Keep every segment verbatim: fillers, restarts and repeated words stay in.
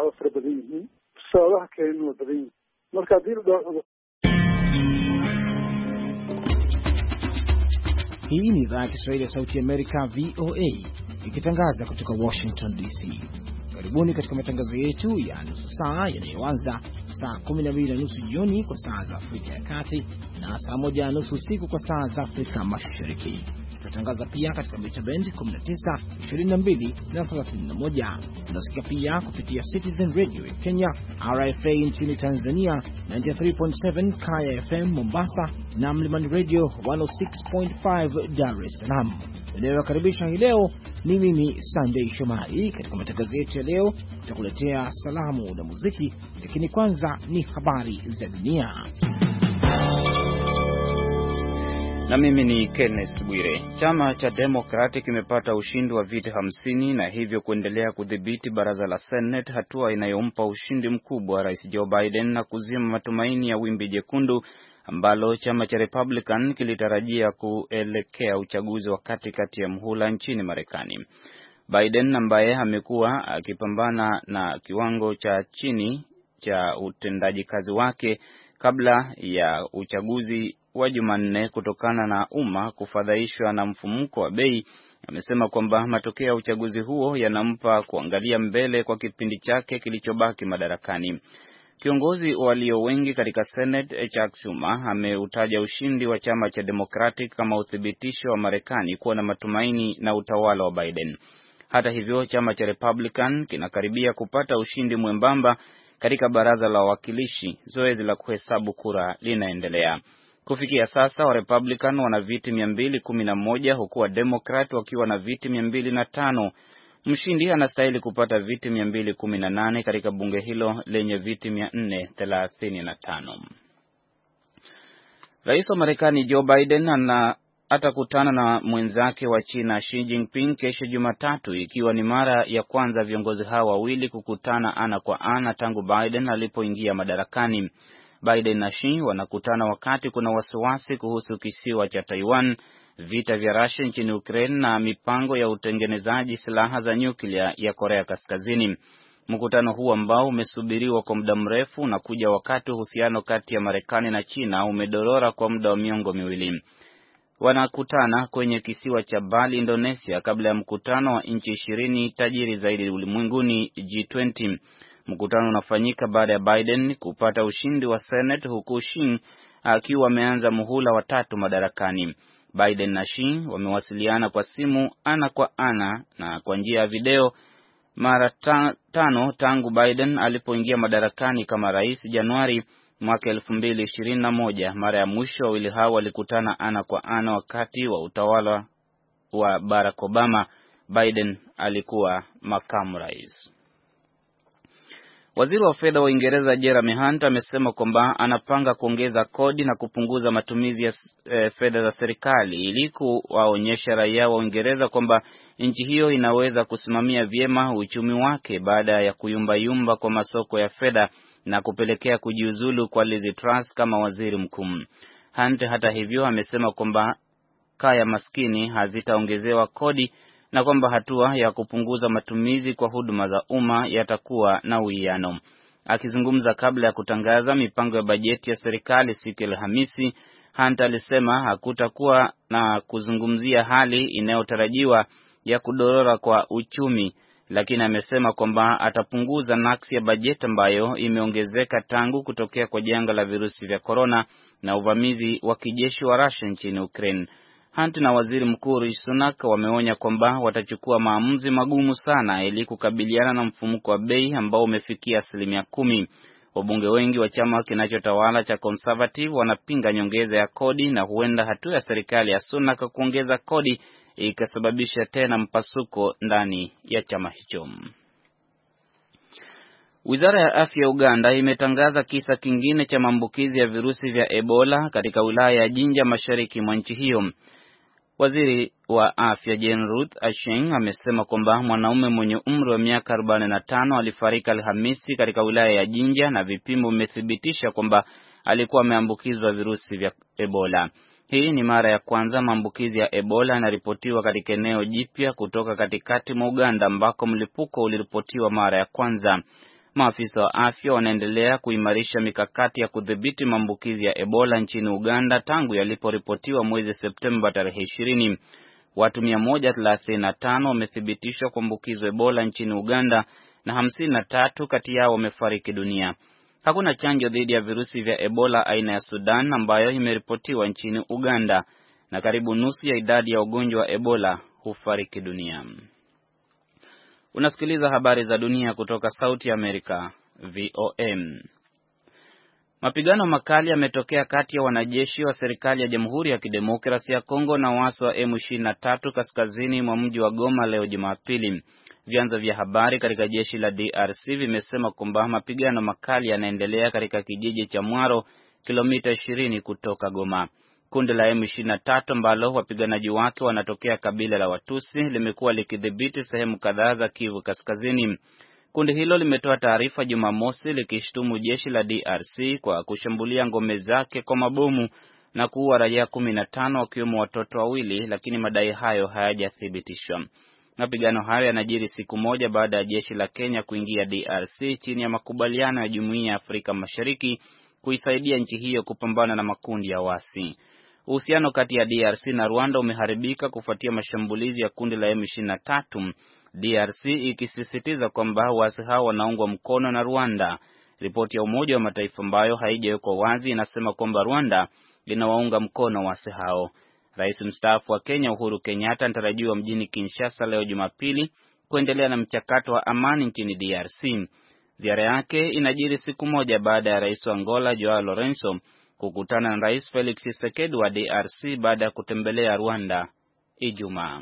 waa fara badan yihiin sababaha keenna waa badan yihiin marka haddii la dhaho. Hii ni idhaa ya Kiswahili ya Sauti ya Amerika V O A ikitangaza kutoka Washington D C. Karibuni katika matangazo yetu ya nusu saa yanayoanza saa kumi na mbili na nusu jioni kwa saa za Afrika ya Kati na saa moja na nusu usiku kwa saa za Afrika Mashariki. Tunatangaza pia katika mita band kumi na tisa, ishirini na mbili na thelathini na moja. Tunasikia pia kupitia Citizen Radio ya Kenya, R F A nchini Tanzania, tisini na tatu nukta saba Kaya F M Mombasa na Mlimani Radio mia sita nukta tano Dar es Salaam. Ninayokaribisha hii leo ni mimi Sunday Shomari. Katika matangazo yetu ya leo tutakuletea salamu na muziki, lakini kwanza ni habari za dunia. Na mimi ni Kenneth Bwire. Chama cha Democratic kimepata ushindi wa viti hamsini na hivyo kuendelea kudhibiti baraza la Senate, hatua inayompa ushindi mkubwa Rais Joe Biden na kuzima matumaini ya wimbi jekundu ambalo chama cha Republican kilitarajia kuelekea uchaguzi wa katikati ya mhula nchini Marekani. Biden ambaye amekuwa akipambana na kiwango cha chini cha utendaji kazi wake kabla ya uchaguzi wa Jumanne kutokana na umma kufadhaishwa na mfumuko wa bei, amesema kwamba matokeo ya uchaguzi huo yanampa kuangalia mbele kwa kipindi chake kilichobaki madarakani. Kiongozi walio wengi katika Senate, Chuck Schumer, ameutaja ushindi wa chama cha Democratic kama uthibitisho wa Marekani kuwa na matumaini na utawala wa Biden. Hata hivyo, chama cha Republican kinakaribia kupata ushindi mwembamba katika baraza la wawakilishi. Zoezi la kuhesabu kura linaendelea. Kufikia sasa wa Republican wana viti mia mbili kumi na moja huku wa Democrat wakiwa na viti mia mbili na tano. Mshindi anastahili kupata viti mia mbili kumi na nane katika bunge hilo lenye viti mia nne thelathini na tano. Rais wa Marekani Joe Biden ana atakutana na mwenzake wa China Xi Jinping kesho Jumatatu, ikiwa ni mara ya kwanza viongozi hao wawili kukutana ana kwa ana tangu Biden alipoingia madarakani. Biden na Xi wanakutana wakati kuna wasiwasi kuhusu kisiwa cha Taiwan, vita vya Russia nchini Ukraine na mipango ya utengenezaji silaha za nyuklia ya Korea Kaskazini. Mkutano huu ambao umesubiriwa kwa muda mrefu unakuja wakati uhusiano kati ya Marekani na China umedorora kwa muda wa miongo miwili. Wanakutana kwenye kisiwa cha Bali, Indonesia, kabla ya mkutano wa nchi ishirini tajiri zaidi ulimwenguni G ishirini. Mkutano unafanyika baada ya Biden kupata ushindi wa Senate huku Xi akiwa ameanza muhula wa tatu madarakani. Biden na Xi wamewasiliana kwa simu, ana kwa ana na kwa njia ya video mara tano tangu Biden alipoingia madarakani kama rais Januari mwaka elfu mbili ishirini na moja. Mara ya mwisho wawili hao walikutana ana kwa ana wakati wa utawala wa Barack Obama. Biden alikuwa makamu rais. Waziri wa fedha wa Uingereza Jeremy Hunt amesema kwamba anapanga kuongeza kodi na kupunguza matumizi ya e, fedha za serikali ili kuwaonyesha raia wa Uingereza kwamba nchi hiyo inaweza kusimamia vyema uchumi wake baada ya kuyumbayumba kwa masoko ya fedha na kupelekea kujiuzulu kwa Liz Truss kama waziri mkuu. Hunt hata hivyo amesema kwamba kaya maskini hazitaongezewa kodi na kwamba hatua ya kupunguza matumizi kwa huduma za umma yatakuwa na uwiano. Akizungumza kabla ya kutangaza mipango ya bajeti ya serikali siku ya Alhamisi, Hunt alisema hakutakuwa na kuzungumzia hali inayotarajiwa ya kudorora kwa uchumi, lakini amesema kwamba atapunguza nakisi ya bajeti ambayo imeongezeka tangu kutokea kwa janga la virusi vya corona na uvamizi wa kijeshi wa Russia nchini Ukraine. Hunt na waziri mkuu Rishi Sunak wameonya kwamba watachukua maamuzi magumu sana ili kukabiliana na mfumuko wa bei ambao umefikia asilimia kumi. Wabunge wengi wa chama kinachotawala cha Conservative wanapinga nyongeza ya kodi na huenda hatua ya serikali ya Sunak kuongeza kodi ikasababisha tena mpasuko ndani ya chama hicho. Wizara ya afya ya Uganda imetangaza kisa kingine cha maambukizi ya virusi vya Ebola katika wilaya ya Jinja mashariki mwa nchi hiyo. Waziri wa afya Jane Ruth Aceng amesema kwamba mwanaume mwenye umri wa miaka arobaini na tano alifariki Alhamisi katika wilaya ya Jinja na vipimo vimethibitisha kwamba alikuwa ameambukizwa virusi vya Ebola. Hii ni mara ya kwanza maambukizi ya Ebola yanaripotiwa katika eneo jipya kutoka katikati mwa Uganda ambako mlipuko uliripotiwa mara ya kwanza. Maafisa wa afya wanaendelea kuimarisha mikakati ya kudhibiti maambukizi ya Ebola nchini Uganda tangu yaliporipotiwa mwezi Septemba tarehe ishirini. Watu mia moja thelathini na tano wamethibitishwa kuambukizwa Ebola nchini Uganda na hamsini na tatu kati yao wamefariki dunia. Hakuna chanjo dhidi ya virusi vya Ebola aina ya Sudan ambayo imeripotiwa nchini Uganda, na karibu nusu ya idadi ya ugonjwa wa Ebola hufariki dunia. Unasikiliza habari za dunia kutoka Sauti ya Amerika, V O M. Mapigano makali yametokea kati ya wanajeshi wa serikali ya Jamhuri ya Kidemokrasia ya Kongo na waasi wa M ishirini na tatu kaskazini mwa mji wa Goma leo Jumapili. Vyanzo vya habari katika jeshi la D R C vimesema kwamba mapigano makali yanaendelea katika kijiji cha Mwaro, kilomita ishirini kutoka Goma. Kundi la M ishirini na tatu ambalo wapiganaji wake wanatokea kabila la Watusi limekuwa likidhibiti sehemu kadhaa za Kivu Kaskazini. Kundi hilo limetoa taarifa Jumamosi likishtumu jeshi la D R C kwa kushambulia ngome zake kwa mabomu na kuua raia kumi na tano wakiwemo watoto wawili, lakini madai hayo hayajathibitishwa. Mapigano hayo yanajiri siku moja baada ya jeshi la Kenya kuingia D R C chini ya makubaliano ya Jumuiya ya Afrika Mashariki kuisaidia nchi hiyo kupambana na makundi ya wasi. Uhusiano kati ya D R C na Rwanda umeharibika kufuatia mashambulizi ya kundi la M ishirini na tatu, D R C ikisisitiza kwamba wasi hao wanaungwa mkono na Rwanda. Ripoti ya Umoja wa Mataifa ambayo haijawekwa wazi inasema kwamba Rwanda inawaunga mkono wasi hao. Rais mstaafu wa Kenya Uhuru Kenyatta anatarajiwa mjini Kinshasa leo Jumapili kuendelea na mchakato wa amani nchini D R C. Ziara yake inajiri siku moja baada ya Rais wa Angola Joao Lourenço kukutana na Rais Felix Tshisekedi wa D R C baada ya kutembelea Rwanda Ijumaa.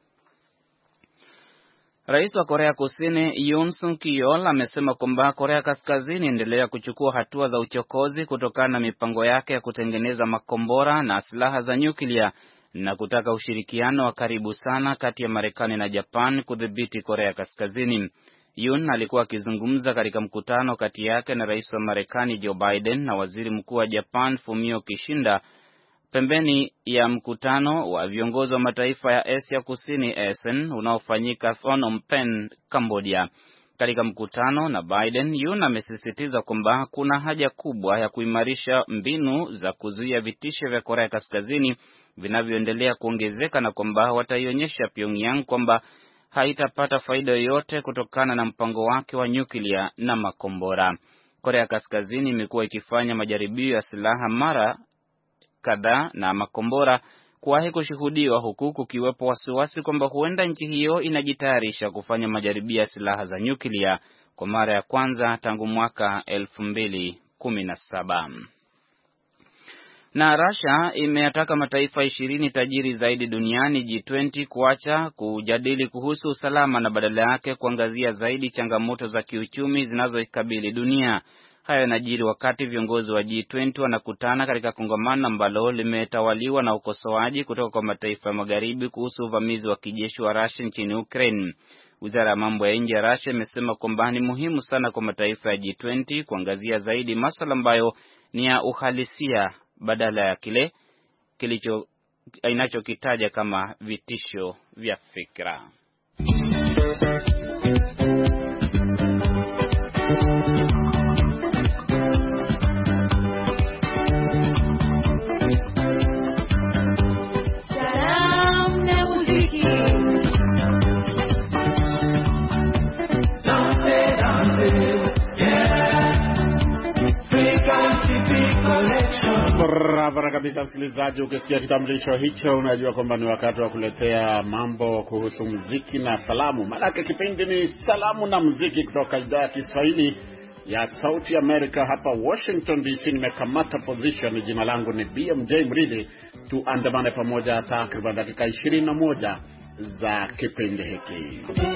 Rais wa Korea Kusini Yoon Suk Yeol amesema kwamba Korea Kaskazini endelea kuchukua hatua za uchokozi kutokana na mipango yake ya kutengeneza makombora na silaha za nyuklia na kutaka ushirikiano wa karibu sana kati ya Marekani na Japan kudhibiti Korea Kaskazini. Yoon alikuwa akizungumza katika mkutano kati yake na Rais wa Marekani Joe Biden na Waziri Mkuu wa Japan Fumio Kishida pembeni ya mkutano wa viongozi wa mataifa ya Asia Kusini A S E A N unaofanyika Phnom Penh, Cambodia. Katika mkutano na Biden, Yoon amesisitiza kwamba kuna haja kubwa ya kuimarisha mbinu za kuzuia vitisho vya Korea Kaskazini vinavyoendelea kuongezeka na kwamba wataionyesha Pyongyang kwamba haitapata faida yoyote kutokana na mpango wake wa nyuklia na makombora. Korea Kaskazini imekuwa ikifanya majaribio ya silaha mara kadhaa na makombora kuwahi kushuhudiwa, huku kukiwepo wasiwasi kwamba huenda nchi hiyo inajitayarisha kufanya majaribio ya silaha za nyuklia kwa mara ya kwanza tangu mwaka elfu mbili kumi na saba. Na Russia imeyataka mataifa ishirini tajiri zaidi duniani G ishirini kuacha kujadili kuhusu usalama na badala yake kuangazia zaidi changamoto za kiuchumi zinazoikabili dunia. Hayo yanajiri wakati viongozi wa G ishirini wanakutana katika kongamano ambalo limetawaliwa na ukosoaji kutoka kwa mataifa ya magharibi kuhusu uvamizi wa kijeshi wa Russia nchini Ukraine. Wizara ya mambo ya nje ya Russia imesema kwamba ni muhimu sana kwa mataifa ya G ishirini kuangazia zaidi masuala ambayo ni ya uhalisia badala ya kile kilicho inachokitaja kama vitisho vya fikra. Barabara kabisa msikilizaji, ukisikia kitambulisho hicho unajua kwamba ni wakati wa kuletea mambo kuhusu muziki na salamu. Maana kipindi ni salamu na muziki kutoka idhaa ya Kiswahili ya Sauti Amerika hapa Washington D C. Nimekamata position, jina langu ni B M J Mridhi. Tuandamane pamoja takriban dakika ishirini na moja za kipindi hiki.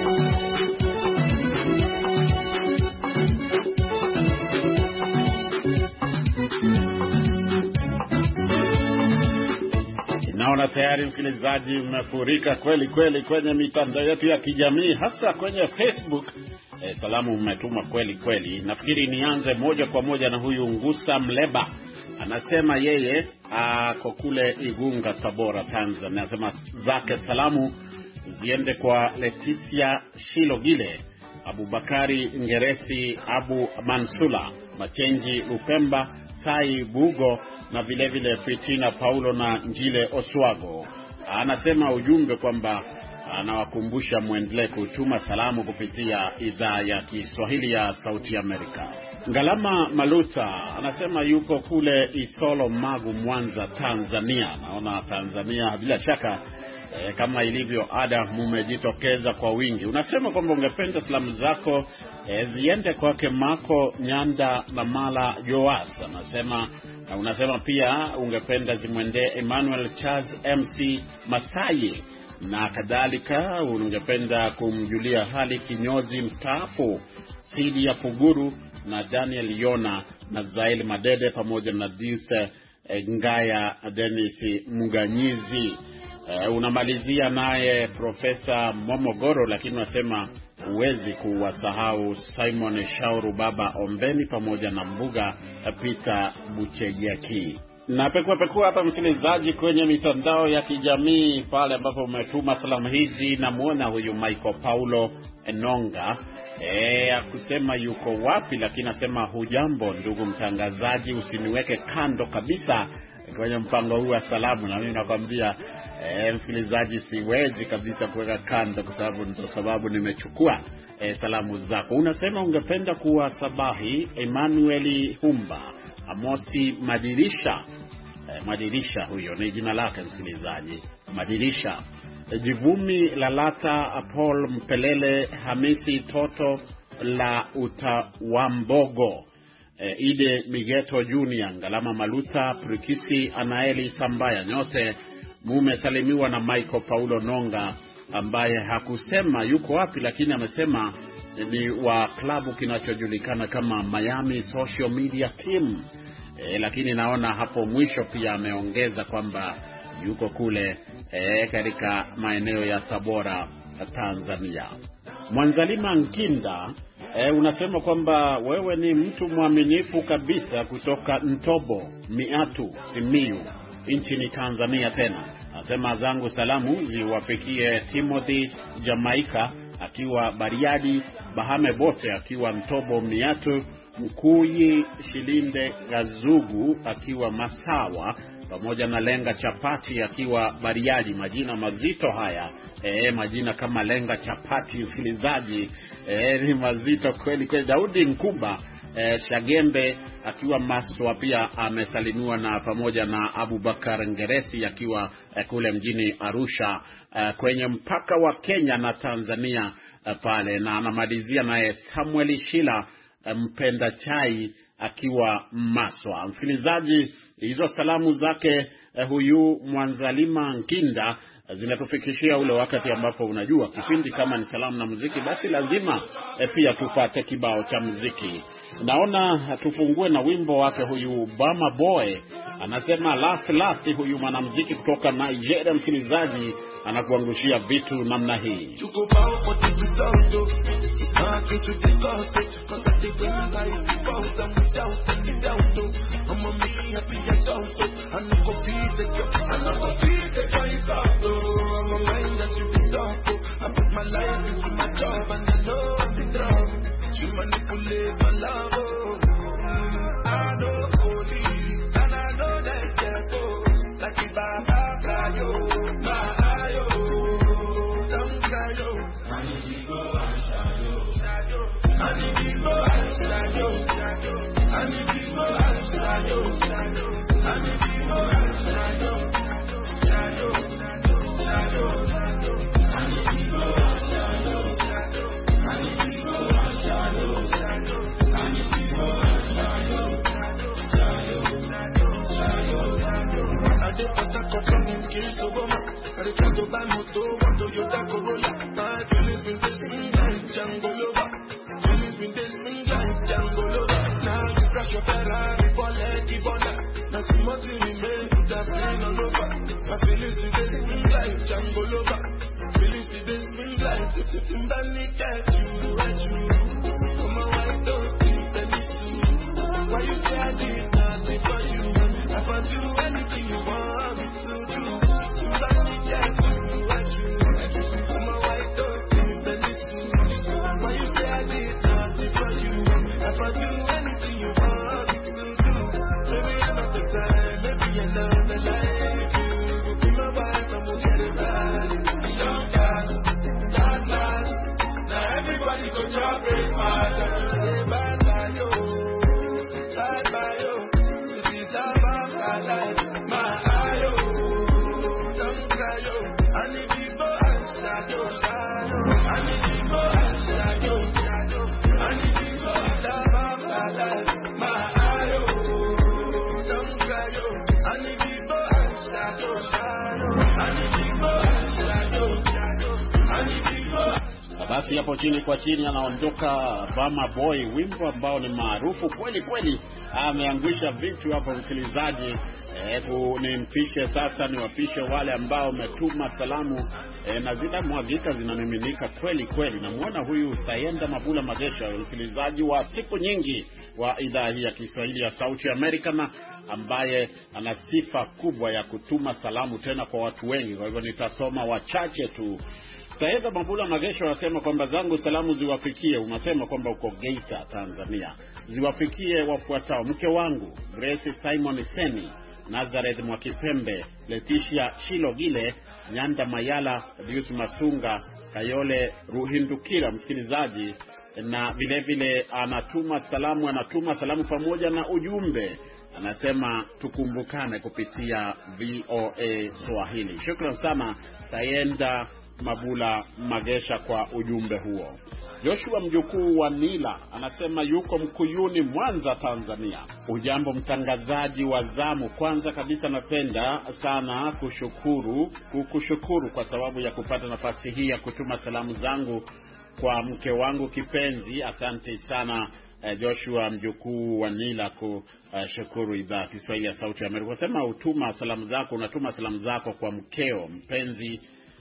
Naona tayari msikilizaji umefurika kweli kweli kwenye mitandao yetu ya kijamii, hasa kwenye Facebook. E, salamu umetuma kweli kweli. Nafikiri nianze moja kwa moja na huyu Ngusa Mleba. Anasema yeye ako kule Igunga, Tabora, Tanzania. Anasema zake salamu ziende kwa Leticia Shilogile, Abubakari Ngeresi, Abu Mansula, Machenji Upemba, Sai Bugo na vile vile Fitina Paulo na Njile Oswago. Anasema ujumbe kwamba anawakumbusha muendelee kutuma salamu kupitia idhaa ya Kiswahili ya Sauti Amerika. Ngalama Maluta anasema yuko kule Isolo Magu, Mwanza, Tanzania. Naona Tanzania bila shaka e, kama ilivyo ada mumejitokeza kwa wingi. Unasema kwamba ungependa salamu zako e, ziende kwake Mako Nyanda na Mala Joas. Anasema na unasema pia ungependa zimwende Emmanuel Charles M C Masai na kadhalika. Ungependa kumjulia hali kinyozi mstaafu Sidi ya Fuguru na Daniel Yona na Zail Madede pamoja na Dise eh, Ngaya Dennis Muganyizi. Eh, unamalizia naye Profesa Momogoro, lakini unasema huwezi kuwasahau Simon Shauru, Baba Ombeni pamoja na Mbuga Peter Buchejaki. Na pekua pekua hapa msikilizaji kwenye mitandao ya kijamii pale ambapo umetuma salamu hizi, na muona huyu Michael Paulo Enonga eh akusema yuko wapi, lakini nasema hujambo ndugu mtangazaji, usiniweke kando kabisa kwenye mpango huu wa salamu. Na mimi nakwambia eh msikilizaji, siwezi kabisa kuweka kando kwa sababu ndio sababu nimechukua eh, salamu zako. Unasema ungependa kuwasabahi Emmanuel Humba, Amosi Madirisha. Eh, Madirisha huyo ni jina lake msikilizaji, Madirisha. Eh, Jivumi Lalata, Paul Mpelele, Hamisi Toto la Utawambogo, eh, Ide Migeto Junior, Ngalama Maluta, Prikisi Anaeli Sambaya. Nyote mume salimiwa na Michael Paulo Nonga ambaye hakusema yuko wapi, lakini amesema ni wa klabu kinachojulikana kama Miami Social Media Team. E, lakini naona hapo mwisho pia ameongeza kwamba yuko kule e, katika maeneo ya Tabora, Tanzania. Mwanzalima Nkinda, e, unasema kwamba wewe ni mtu mwaminifu kabisa kutoka Ntobo, Miatu, Simiyu, nchini Tanzania tena. Nasema zangu salamu ziwafikie Timothy Jamaica akiwa Bariadi, Bahame Bote akiwa Ntobo Miatu, Mkuyi Shilinde Gazugu akiwa Masawa, pamoja na Lenga Chapati akiwa Bariadi. Majina mazito haya, e, majina kama Lenga Chapati msikilizaji, e, ni mazito kweli kweli. Daudi Nkumba e, Shagembe akiwa Maswa pia amesalimiwa, na pamoja na Abubakar Ngeresi akiwa e, kule mjini Arusha e, kwenye mpaka wa Kenya na Tanzania e, pale. Na anamalizia naye Samuel Shila Mpenda Chai akiwa Maswa. Msikilizaji, hizo salamu zake eh, huyu Mwanzalima Nkinda zinatufikishia ule wakati ambapo unajua kipindi kama ni salamu na muziki, basi lazima eh, pia tupate kibao cha muziki. Naona tufungue na wimbo wake huyu Bama Boy, anasema last last. Huyu mwanamuziki kutoka Nigeria msikilizaji anakuangushia vitu namna hii. You manipulate my love, oh. I know holy, and I know that devil. Like if I cry, yo, my ayo, don't cry, yo. I need to go and shadow. I need to go and shadow. I need to go and shadow. I need to go and shadow. Shadow, shadow, shadow. I need to go and shadow. I need to go and shadow. I need to go and shadow. Shadow, shadow, shadow. I did what I got from him, kids to woman. I did try to buy moto, one Toyota Corolla. My feelings been this swing like Django Lover. Feelings been this swing like Django Lover. Now you crash your Ferrari for Lucky Bonner. Now see what you remain with that plane all over. My feelings today swing like Django Lover. Feelings today swing like Timbani Cat. You and you. Come on, why don't you tell me to? Why you say I did nothing for you? If I do anything you want me to do, Timbani Cat. You and you. Come on, why don't you tell me to? Why you say I do anything you want me to do. Maybe another time, maybe another life. You be my wife and we'll get it right. Young guys, that last. Now everybody go chop breakfast. Say bye bye yo, bye bye yo. So this time of my life, my eye yo, don't cry yo. I need people and yo, I need people and yo, I need people time of my life, my eye yo, don't cry yo. I need people and yo, I need people and yo, I need people. Basi hapo chini kwa chini anaondoka Bama Boy, wimbo ambao ni maarufu kweli kweli. Ameangusha vitu hapo msikilizaji. Eh, nimpishe sasa niwapishe wale ambao umetuma salamu eh, na zile mwagika zinamiminika kweli kweli. Namuona huyu Sayenda Mabula Magesha, msikilizaji wa siku nyingi wa idhaa hii ya Kiswahili ya Sauti Amerika, na ambaye ana sifa kubwa ya kutuma salamu tena kwa watu wengi. Kwa hivyo nitasoma wachache tu. Sayenda Mabula Magesha wasema kwamba zangu salamu ziwafikie, unasema kwamba uko Geita, Tanzania. Ziwafikie wafuatao: mke wangu Grace Simon Seni, Nazareth Mwakipembe, Leticia Shilogile, Nyanda Mayala, Dius Masunga, Kayole Ruhindukira msikilizaji, na vile vile anatuma salamu anatuma salamu pamoja na ujumbe. Anasema tukumbukane kupitia V O A Swahili. Shukrani sana Sayenda Mabula Magesha kwa ujumbe huo. Joshua mjukuu wa Nila anasema yuko Mkuyuni, Mwanza, Tanzania. Ujambo mtangazaji wa zamu, kwanza kabisa napenda sana kushukuru kukushukuru kwa sababu ya kupata nafasi hii ya kutuma salamu zangu kwa mke wangu kipenzi. Asante sana eh, Joshua mjukuu wa Nila kushukuru uh, idhaa Kiswahili ya Sauti ya Amerika. Sema utuma salamu zako, unatuma salamu zako kwa mkeo mpenzi.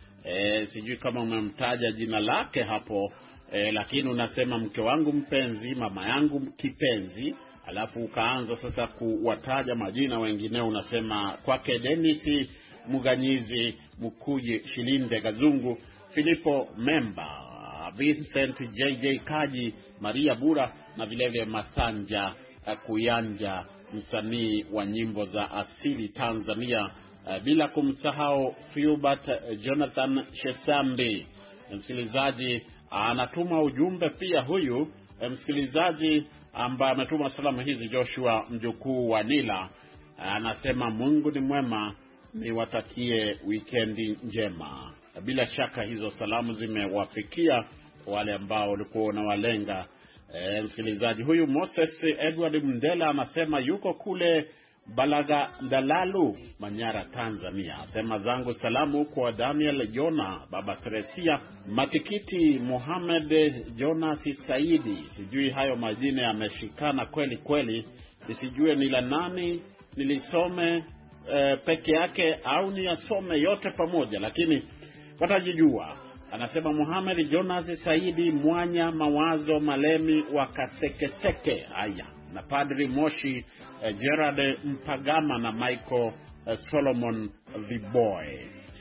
Eh, sijui kama umemtaja jina lake hapo. E, lakini unasema mke wangu mpenzi, mama yangu kipenzi, alafu ukaanza sasa kuwataja majina wengine. Unasema kwake Dennis Muganyizi, Mukuji Shilinde Gazungu, Filipo Memba, Vincent J J Kaji, Maria Bura na vile vile Masanja Kuyanja, msanii wa nyimbo za asili Tanzania, bila kumsahau Filbert Jonathan Shesambi. Msikilizaji anatuma ujumbe pia huyu msikilizaji ambaye ametuma salamu hizi, Joshua mjukuu wa Nila, anasema Mungu ni mwema, niwatakie weekendi njema. Bila shaka hizo salamu zimewafikia wale ambao walikuwa unawalenga. E, msikilizaji huyu Moses Edward Mndela anasema yuko kule Balaga Ndalalu, Manyara, Tanzania. Asema zangu salamu kwa Daniel Jona, Baba Teresia, Matikiti Mohamed, Jonas Saidi. Sijui hayo majina yameshikana kweli kweli. Sijui ni la nani nilisome e, peke yake au ni yasome yote pamoja, lakini watajijua. Anasema Mohamed Jonas Saidi Mwanya Mawazo Malemi wa Kasekeseke. Haya, na Padri Moshi eh, Gerard Mpagama na Michael eh, Solomon Viboy.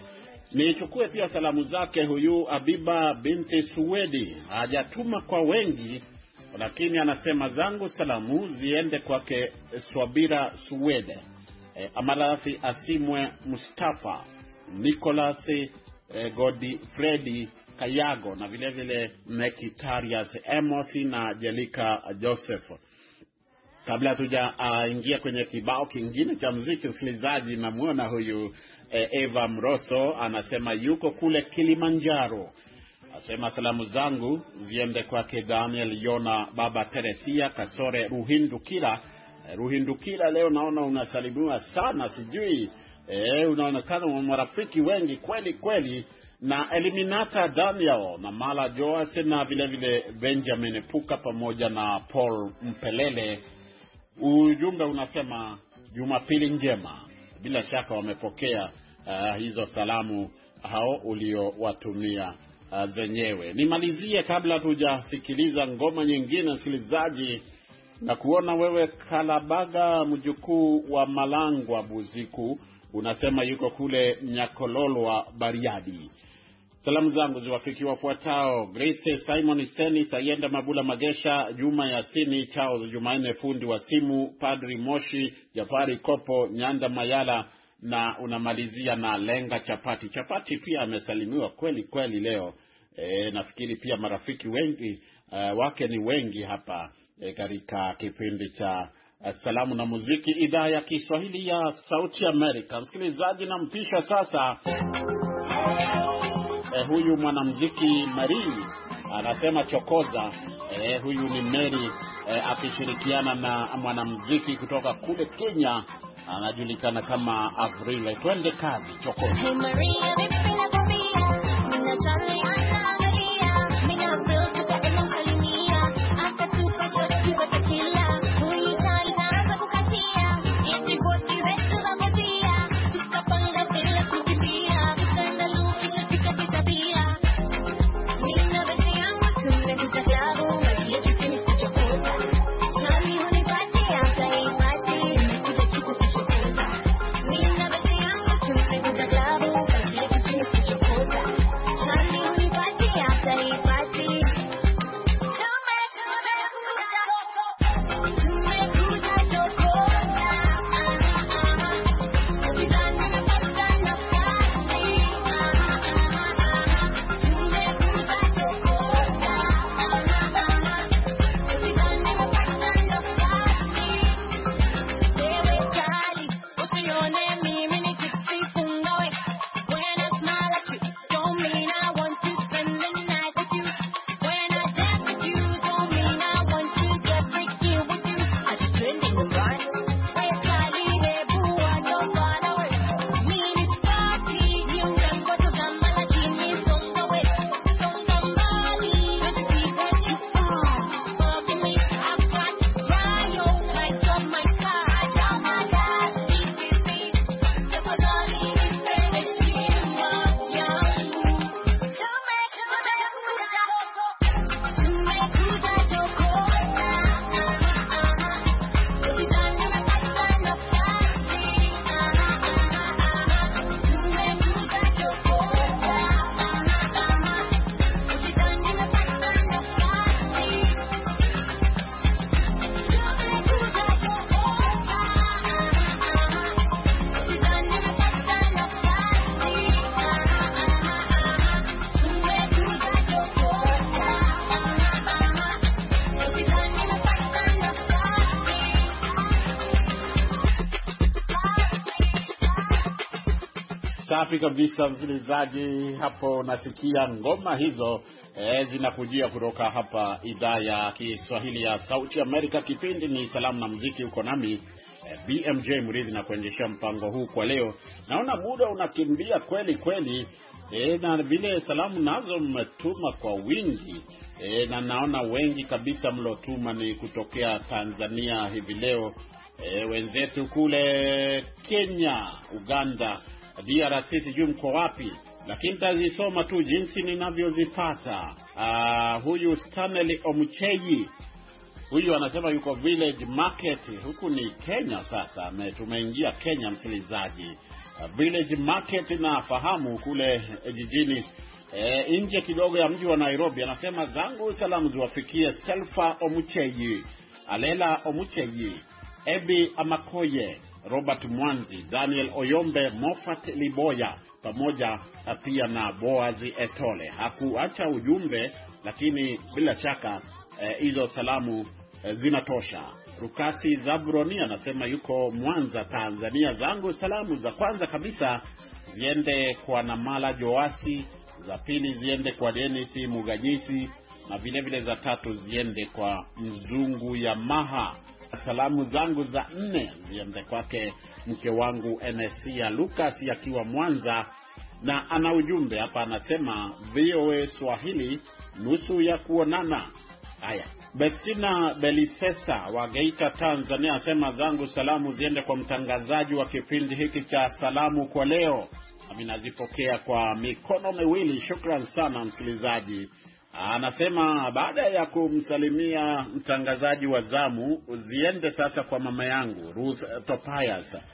Nichukue pia salamu zake huyu Abiba binti Suwedi. Hajatuma kwa wengi, lakini anasema zangu salamu ziende kwake Swabira Suwede, eh, Amarafi Asimwe Mustafa, Nicholas eh, Godi Freddy Kayago na vile vile Mekitarius Emosi na Jelika Joseph. Kabla tuja uh, ingia kwenye kibao kingine cha muziki, msikilizaji, namuona huyu eh, Eva Mroso anasema yuko kule Kilimanjaro. Asema salamu zangu ziende kwake Daniel Yona, Baba Teresia, Kasore Ruhindukira. Eh, Ruhindukira leo naona unasalimiwa sana, sijui eh, unaonekana marafiki wengi kweli kweli, na Eliminata Daniel na Mala Joas na vile vile Benjamin Puka pamoja na Paul Mpelele. Ujumbe unasema Jumapili njema. Bila shaka wamepokea uh, hizo salamu hao uliowatumia uh, zenyewe. Nimalizie kabla tujasikiliza ngoma nyingine, msikilizaji, na kuona wewe Kalabaga mjukuu wa Malangwa Buziku, unasema yuko kule Nyakololwa Bariadi. Salamu zangu ziwafikie wafuatao: Grace Simon Seni, Sayenda Mabula Magesha, Juma Yasini, Charles Jumanne fundi wa simu, Padri Moshi, Jafari Kopo, Nyanda Mayala, na unamalizia na Lenga Chapati. Chapati pia amesalimiwa kweli kweli leo. E, nafikiri pia marafiki wengi uh, wake ni wengi hapa e, katika kipindi cha uh, Salamu na Muziki, idhaa ya Kiswahili ya Sauti Amerika. Msikilizaji, na mpisha sasa Eh, huyu mwanamuziki Mary anasema chokoza. Eh, huyu ni Mary eh, akishirikiana na mwanamuziki kutoka kule Kenya anajulikana kama Avril. Twende kazi, chokoza. Hey Maria, nipenda kupia, nina chali anaangalia, nina Avril tuka eno salimia, akatupa shoti wa tequila, huyu chali kaanza kukatia, eti boti wetu za motia, tukapanga bila kukimbia, tukaenda lupi chapika kitabia, nina besi yangu tumekuja klabu, Maria tukini kuchokoza, chali hunipatia, kaipati, nimekuja chuku kuchokoza, nina besi yangu tumekuja klabu, Maria tukini kuchokoza, chali hunipatia, kaipati, tumekuja chokoza, tukizana na pasta na pasi, tumekuja chokoza, tukizana na pasta na pasi. Wewe Charlie, usione mimi ni tipsy fungawe. When I smile at you, don't mean I want to spend the night with you. When I dance with you, don't mean I want to get freaky with you. I just trending the bar. Wewe Charlie, hebu acha ufala we. Mimi sipati, ni urembo tu kama lakini songa we. Songa mbali, let's see what you are. Fucking me, I've got Ryo, lights on my car. Down my last B B C. Tafadhali nipendeshima yangu. Tumekuja chokoza, tukizana na pasta na pasi. Tumekuja chokoza, tukizana na pasta na pasi. Tumekuja chokoza, tukizana na pasta na pasi. Tumekuja chokoza, tukizana na pasta na Safi kabisa msikilizaji, hapo nasikia ngoma hizo eh, zinakujia kutoka hapa idhaa ya Kiswahili ya Sauti Amerika. Kipindi ni Salamu na Muziki, uko nami eh, B M J Murithi na kuendesha mpango huu kwa leo. Naona muda unakimbia kweli kweli eh, na vile salamu nazo mmetuma kwa wingi eh, na naona wengi kabisa mlotuma ni kutokea Tanzania hivi leo, eh, wenzetu kule Kenya, Uganda, D R C, sijui mko wapi, lakini tazisoma tu jinsi ninavyozipata. Uh, huyu Stanley Omucheyi, huyu anasema yuko Village Market, huku ni Kenya. Sasa tumeingia Kenya msikilizaji. Uh, Village Market nafahamu kule eh, jijini eh, nje kidogo ya mji wa Nairobi. Anasema zangu salamu ziwafikie Selfa Omucheyi, Alela Omucheyi, Ebi Amakoye, Robert Mwanzi, Daniel Oyombe, Moffat Liboya, pamoja pia na Boazi Etole. Hakuacha ujumbe, lakini bila shaka hizo eh, salamu eh, zinatosha. Rukasi Zabroni anasema yuko Mwanza, Tanzania. Zangu salamu za kwanza kabisa ziende kwa Namala Joasi, za pili ziende kwa Denisi Muganyisi, na vile vile za tatu ziende kwa Mzungu ya Maha. Salamu zangu za nne ziende kwake mke wangu Enesia Lucas akiwa Mwanza, na ana ujumbe hapa, anasema V O A Swahili nusu ya kuonana. Haya, Bestina Belisesa wa Geita, Tanzania, anasema zangu salamu ziende kwa mtangazaji wa kipindi hiki cha Salamu kwa leo. Mimi nazipokea kwa mikono miwili. Shukrani sana msikilizaji. Anasema baada ya kumsalimia mtangazaji wa zamu, ziende sasa kwa mama yangu Ruth Topias.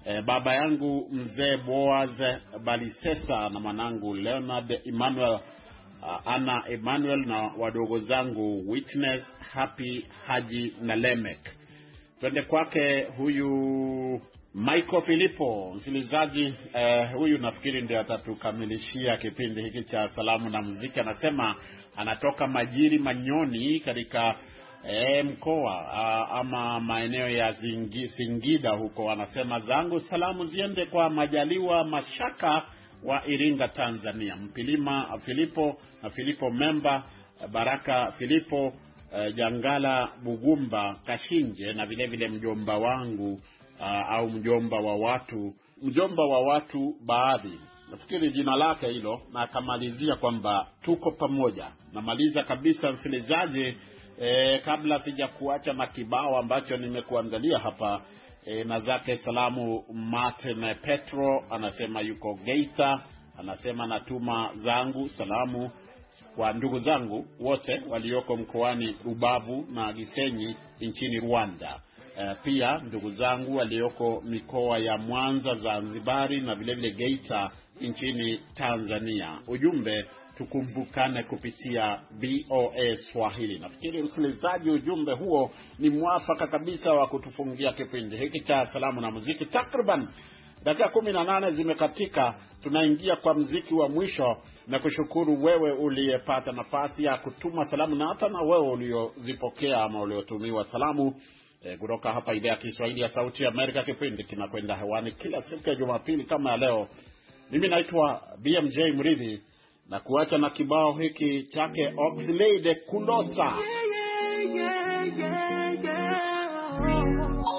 E, baba yangu mzee Boaz Balisesa na mwanangu Leonard Emmanuel, uh, Anna Emmanuel na wadogo zangu Witness, Happy, Haji na Lemek. Twende kwake huyu Michael Filipo, msikilizaji eh, huyu nafikiri ndiye atatukamilishia kipindi hiki cha salamu na muziki. Anasema anatoka Majiri Manyoni katika eh, mkoa ama maeneo ya Zingi, Singida huko. Anasema zangu salamu ziende kwa Majaliwa Mashaka wa Iringa Tanzania, Mpilima Filipo na Filipo Memba, Baraka Filipo, Uh, Jangala Bugumba Kashinje, na vile vile mjomba wangu uh, au mjomba wa watu mjomba wa watu baadhi, nafikiri jina lake hilo, na akamalizia kwamba tuko pamoja. Namaliza kabisa msikilizaji, eh, kabla sija kuacha na kibao ambacho nimekuandalia hapa, eh, na zake salamu Martin Petro, anasema yuko Geita. Anasema natuma zangu salamu kwa ndugu zangu wote walioko mkoani Rubavu na Gisenyi nchini Rwanda. E, pia ndugu zangu walioko mikoa ya Mwanza, Zanzibari na vile vile Geita nchini Tanzania. Ujumbe, tukumbukane kupitia V O A Swahili. Nafikiri msikilizaji, ujumbe huo ni mwafaka kabisa wa kutufungia kipindi hiki cha salamu na muziki. Takriban dakika kumi na nane zimekatika. Tunaingia kwa muziki wa mwisho, na kushukuru wewe uliyepata nafasi ya kutuma salamu, na hata na wewe uliozipokea ama uliotumiwa salamu e, kutoka hapa idhaa ya Kiswahili ya Sauti ya Amerika. Kipindi kinakwenda hewani kila siku ya Jumapili kama ya leo. Mimi naitwa B M J Mridhi, na kuacha na kibao hiki chake Oxlade Kulosa. Yeah, yeah, yeah, yeah.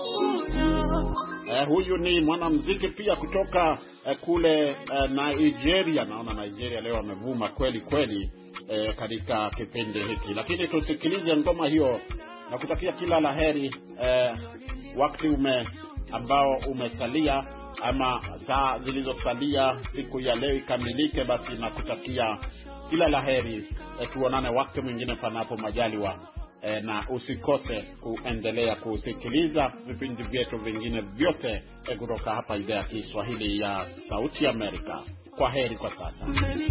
Eh, huyu ni mwanamuziki pia kutoka eh, kule eh, Nigeria. Naona Nigeria leo amevuma kweli kweli eh, katika kipindi hiki. Lakini tusikilize ngoma hiyo na kutakia kila laheri. Eh, wakati ume ambao umesalia ama saa zilizosalia siku ya leo ikamilike, basi nakutakia kila laheri. Eh, tuonane wakati mwingine panapo majaliwa. E, na usikose kuendelea kusikiliza vipindi vyetu vingine vyote e, kutoka hapa idhaa ya Kiswahili ya Sauti ya Amerika. Kwa heri kwa sasa.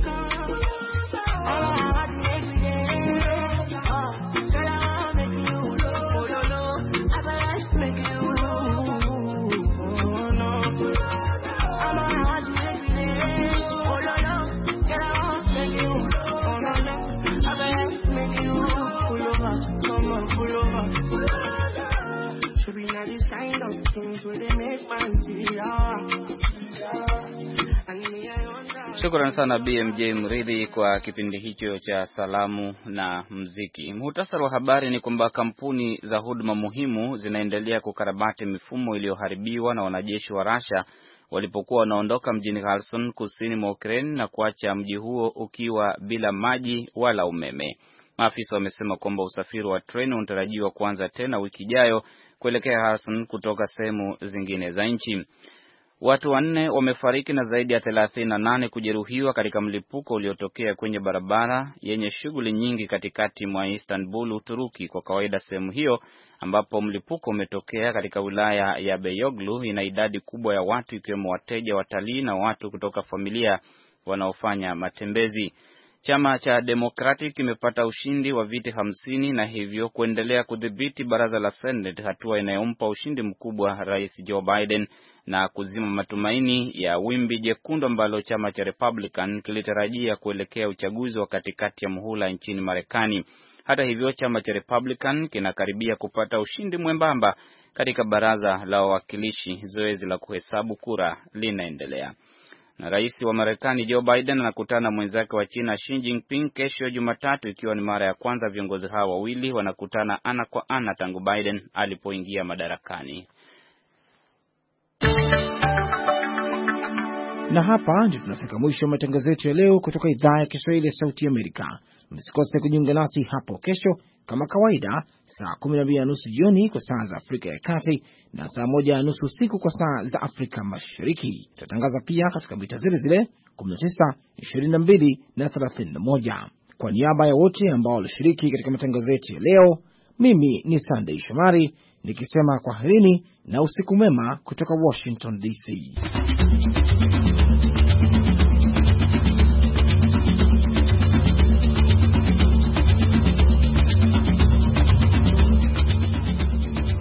Shukrani sana B M J Mridhi kwa kipindi hicho cha salamu na muziki. Muhtasari wa habari ni kwamba kampuni za huduma muhimu zinaendelea kukarabati mifumo iliyoharibiwa na wanajeshi wa Russia walipokuwa wanaondoka mjini Kherson kusini mwa Ukraine na kuacha mji huo ukiwa bila maji wala umeme. Maafisa wamesema kwamba usafiri wa treni unatarajiwa kuanza tena wiki ijayo kuelekea Kherson kutoka sehemu zingine za nchi. Watu wanne wamefariki na zaidi ya thelathini na nane kujeruhiwa katika mlipuko uliotokea kwenye barabara yenye shughuli nyingi katikati mwa Istanbul, Uturuki. Kwa kawaida sehemu hiyo ambapo mlipuko umetokea katika wilaya ya Beyoğlu ina idadi kubwa ya watu, ikiwemo wateja, watalii na watu kutoka familia wanaofanya matembezi. Chama cha Democratic kimepata ushindi wa viti hamsini na hivyo kuendelea kudhibiti baraza la Senate, hatua inayompa ushindi mkubwa Rais Joe Biden na kuzima matumaini ya wimbi jekundu ambalo chama cha Republican kilitarajia kuelekea uchaguzi wa katikati ya muhula nchini Marekani. Hata hivyo, chama cha Republican kinakaribia kupata ushindi mwembamba katika baraza la wawakilishi. Zoezi la kuhesabu kura linaendelea. Na rais wa Marekani Joe Biden anakutana na mwenzake wa China Xi Jinping kesho Jumatatu, ikiwa ni mara ya kwanza viongozi hao wawili wanakutana ana kwa ana tangu Biden alipoingia madarakani. Na hapa ndio tunafika mwisho wa matangazo yetu ya leo kutoka idhaa ya Kiswahili ya Sauti ya Amerika. Msikose kujiunga nasi hapo kesho kama kawaida saa kumi na mbili na nusu jioni kwa saa za Afrika ya Kati na saa moja na nusu usiku kwa saa za Afrika Mashariki. Tutatangaza pia katika mita zile zile kumi na tisa, ishirini na mbili na thelathini na moja. Kwa niaba ya wote ambao walishiriki katika matangazo yetu ya leo, Mimi ni Sunday Shomari nikisema kwaherini na usiku mwema kutoka Washington D C.